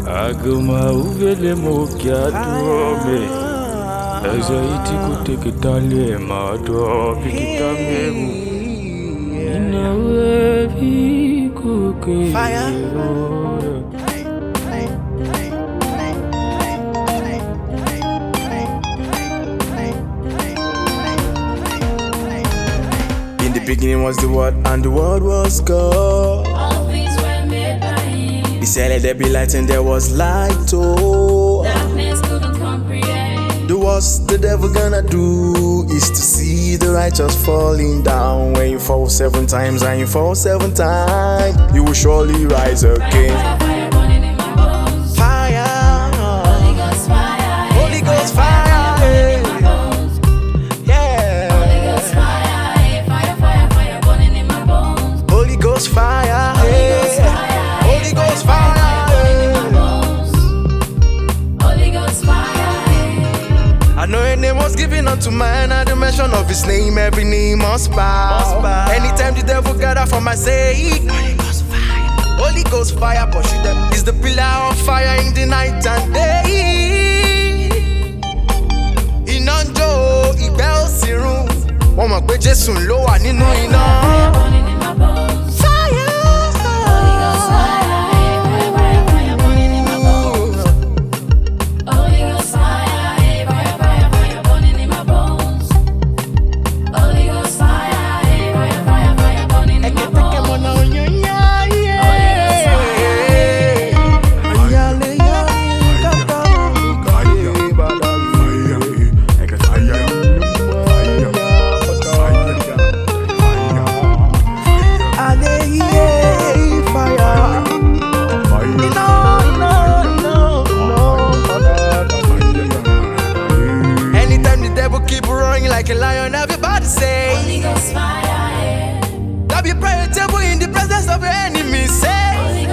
Agama uvele mokiatuome Ezaiti kutekitale mato Pikitamemu Inawe vikuke In the beginning was the Word, and the Word was God. All things were made by Him. He said, let there be light, and there was light. Oh, Darkness couldn't comprehend. the worst the devil gonna do is to see the righteous falling down. When you fall 7 times and you fall 7 times, you will surely rise again. Fire burning in my bones. Fire, Holy Ghost fire. Holy Ghost fire, Burning in my bones. yeah. Holy Ghost fire. Fire burning in my bones. Holy Ghost fire, Holy Ghost fire. Holy Ghost fire, Burning in my bones. Holy Ghost fire. I know your name was given unto man, at the mention of his name, every knee must bow. Anytime the devil gather for my sake, Holy Ghost fire pursue them. Is the pillar of fire in the night and day. Inanjo, ìgbẹ́ òsì run. Wọ́n mọ̀ pé Jésù ló wà nínú iná. Fire burning in my bones. Fire, Holy Ghost fire. Fire burning in my bones. Holy Ghost fire. Fire burning in my bones. Holy Ghost fire. Fire burning in my bones. Anytime the devil keep roaring like a lion, everybody say, Holy Ghost fire. that be prayer table in the presence of your enemies. Say, Holy